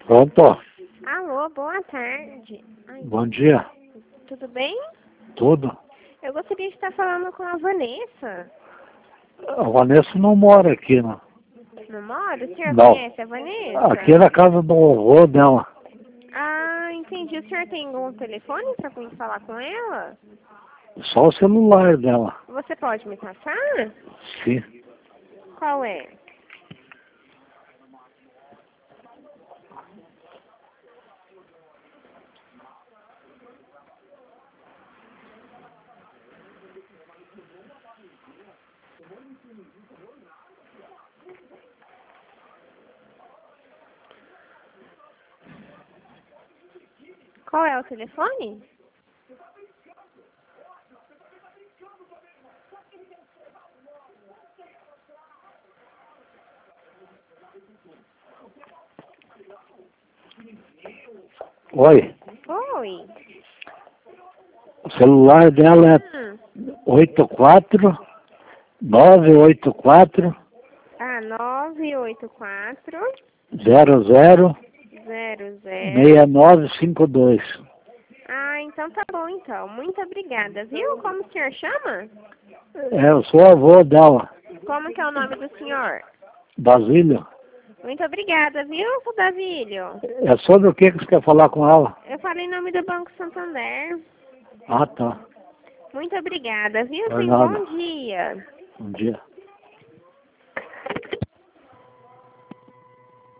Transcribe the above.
Pronto. Alô, boa tarde. Ai, Bom dia. tudo bem? Tudo. Eu gostaria de estar falando com a Vanessa. A Vanessa não mora aqui, não. Não mora? O senhor Não. conhece a Vanessa? Aqui é na casa do avô dela. Ah, entendi. O senhor tem algum telefone para falar com ela? Só o celular dela. Você pode me passar? Sim. Qual é? Qual é o telefone? Oi. Oi. O celular dela é 984 Ah, 984 00 00. 6952. Ah, então tá bom então. Muito obrigada, viu? Como o senhor chama? Eu sou avô dela. Como que é o nome do senhor? Basílio. Muito obrigada, viu, seu Davílio? É sobre o que você quer falar com ela? Eu falei em nome do Banco Santander. Ah, tá. Muito obrigada, viu? Por Tenha um nada. bom dia. Bom dia.